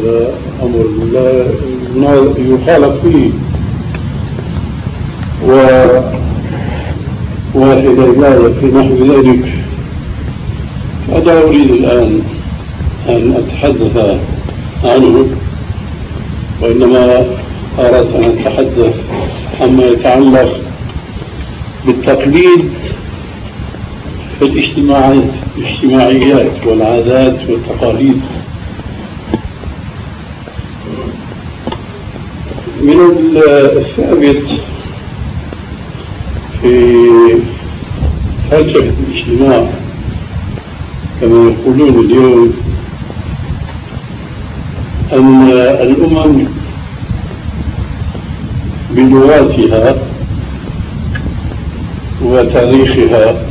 هذا أمر لا يخالف فيه، وواحد عبادة في نحو ذلك. هذا أريد الآن أن أتحدث عنه، وإنما أردت أن أتحدث عما يتعلق بالتقليد في الاجتماعيات والعادات والتقاليد. من الثابت في فلسفة الاجتماع كما يقولون اليوم أن الأمم بلغاتها وتاريخها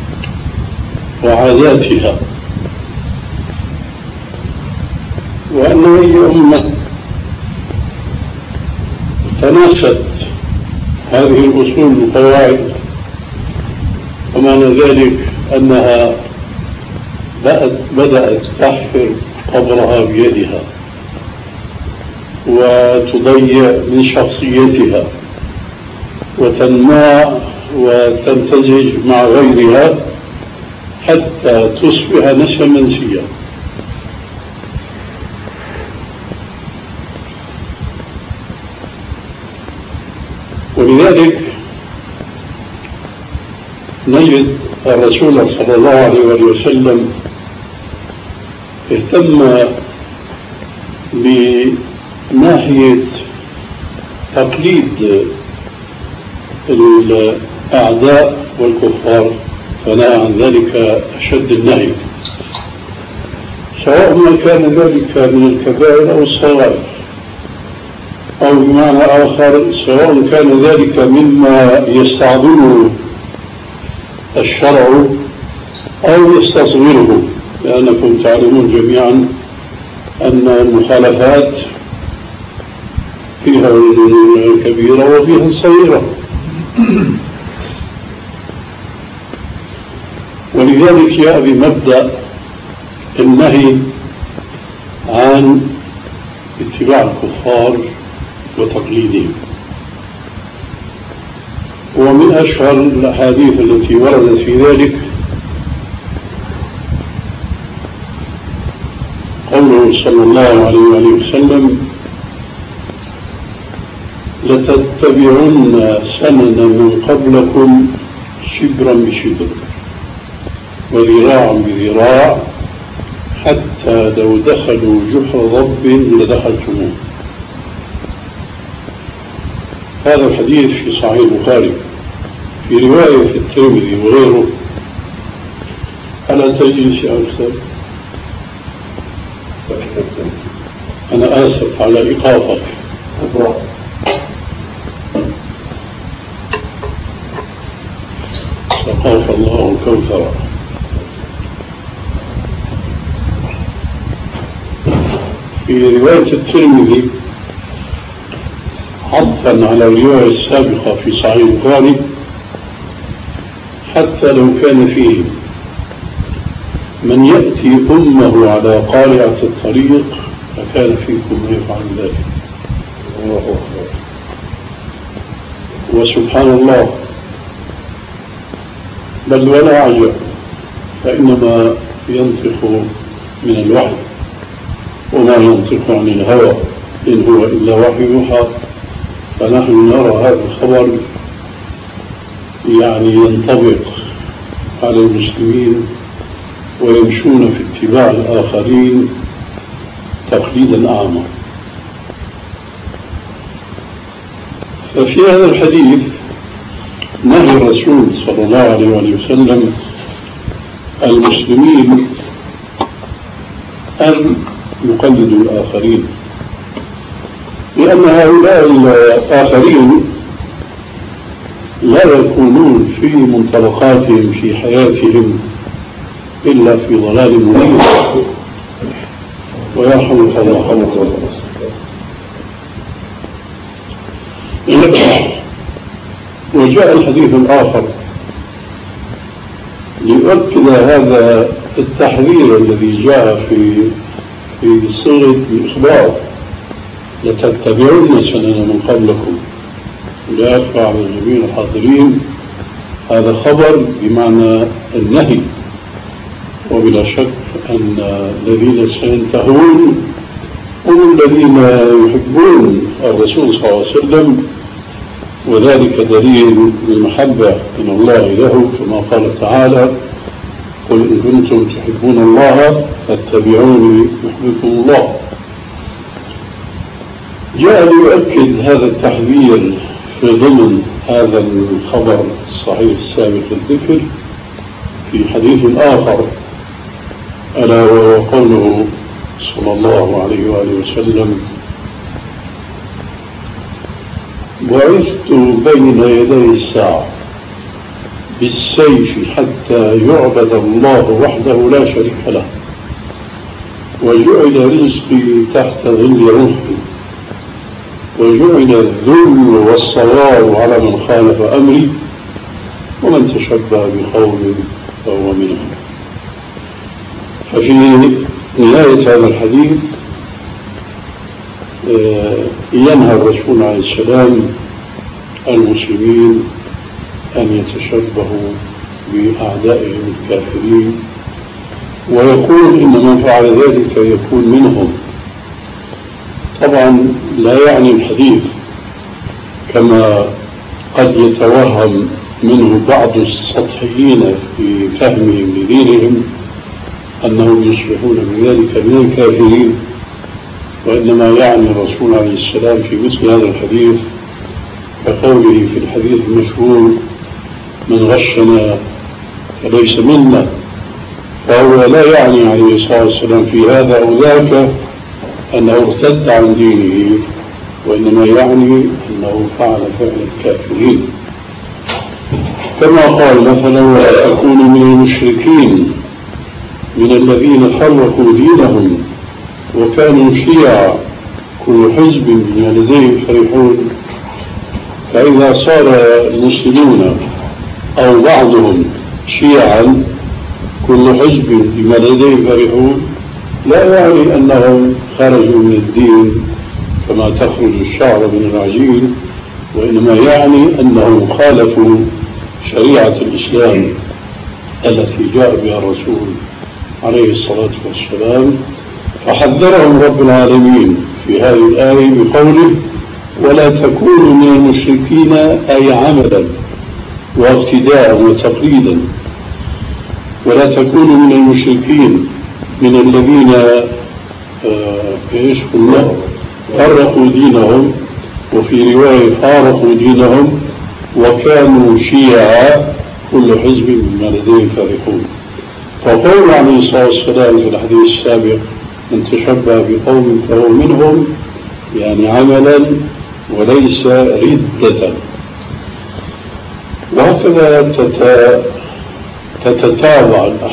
وعاداتها، وأن أي أمة تناست هذه الأصول والقواعد، ومعنى ذلك أنها بدأت تحفر قبرها بيدها وتضيع من شخصيتها وتنمى وتمتزج مع غيرها حتى تصبح نسفا منسيا. ولذلك نجد الرسول صلى الله عليه وسلم اهتم بناحية تقليد الأعداء والكفار، فنهى عن ذلك أشد النهي، سواء ما كان ذلك من الكبائر أو الصغائر، أو بمعنى آخر سواء كان ذلك مما يستعظمه الشرع أو يستصغره، لأنكم تعلمون جميعا أن المخالفات فيها الكبيرة وفيها الصغيرة. ولذلك جاء بمبدأ النهي عن اتباع الكفار وتقليدهم. ومن أشهر الأحاديث التي وردت في ذلك قوله صلى الله عليه وسلم: لتتبعن سنن من قبلكم شبرا بشبر وذراعا بذراع حتى لو دخلوا جحر ضب لدخلتموه. هذا الحديث في صحيح البخاري، في رواية في الترمذي وغيره. ألا تجلس يا أستاذ؟ أنا آسف على إيقافك. سقاك الله الكوثر. في رواية الترمذي عطفا على الرواية السابقة في صحيح البخاري: حتى لو كان فيه من يأتي أمه على قارعة الطريق فكان فيكم من يفعل ذلك. وسبحان الله، بل ولا عجب، فإنما ينطق من الوحي، وما ينطق عن الهوى إن هو إلا وحي يوحى. فنحن نرى هذا الخبر يعني ينطبق على المسلمين ويمشون في اتباع الآخرين تقليدا أعمى. ففي هذا الحديث نهي الرسول صلى الله عليه وسلم المسلمين أن يقلدوا الآخرين، لأن هؤلاء الآخرين لا يكونون في منطلقاتهم في حياتهم إلا في ضلال مبين. ويرحمك الله. وجاء الحديث الآخر ليؤكد هذا التحذير الذي جاء في في صيغة الإخبار لتتبعون سنن من قبلكم. لا يخفى على جميع الحاضرين هذا خبر بمعنى النهي، وبلا شك أن الذين سينتهون هم الذين يحبون الرسول صلى الله عليه وسلم، وذلك دليل المحبة من الله له، كما قال تعالى: قل إن كنتم تحبون الله فاتبعوني يحببكم الله. جاء ليؤكد هذا التحذير في ضمن هذا الخبر الصحيح السابق الذكر في حديث آخر، ألا وهو قوله صلى الله عليه وآله وسلم: بعثت بين يدي الساعة بالسيف حتى يعبد الله وحده لا شريك له، وجعل رزقي تحت ظل رمحي، وجعل الذل والصواب على من خالف أمري، ومن تشبه بقوم فهو منهم. ففي نهاية هذا الحديث ينهى الرسول عليه السلام المسلمين أن يتشبهوا بأعدائهم الكافرين، ويقول إن من فعل ذلك يكون منهم. طبعا لا يعني الحديث كما قد يتوهم منه بعض السطحيين في فهمهم لدينهم أنهم يصبحون بذلك من الكافرين، وإنما يعني الرسول عليه السلام في مثل هذا الحديث كقوله في الحديث المشهور: من غشنا فليس منا. فهو لا يعني عليه الصلاة والسلام في هذا أو ذاك أنه ارتد عن دينه، وإنما يعني أنه فعل فعل الكافرين، كما قال مثلا: ولا تكونوا من المشركين من الذين فرقوا دينهم وكانوا شيعا كل حزب بما لديهم فرحون. فإذا صار المسلمون أو بعضهم شيعا كل حزب بما لديهم فرحون، لا يعني أنهم خرجوا من الدين كما تخرج الشعر من العجين، وإنما يعني أنهم خالفوا شريعة الإسلام التي جاء بها الرسول عليه الصلاة والسلام. فحذرهم رب العالمين في هذه الآية بقوله: ولا تكونوا من المشركين، أي عملا واقتداء وتقليدا. ولا تكونوا من المشركين من الذين فرقوا دينهم، وفي رواية فارقوا دينهم وكانوا شيعا كل حزب بما لديهم فرحون. فقول عليه الصلاة والسلام في الحديث السابق: من تشبه بقوم فهو منهم، يعني عملا وليس ردة. وهكذا تتتابع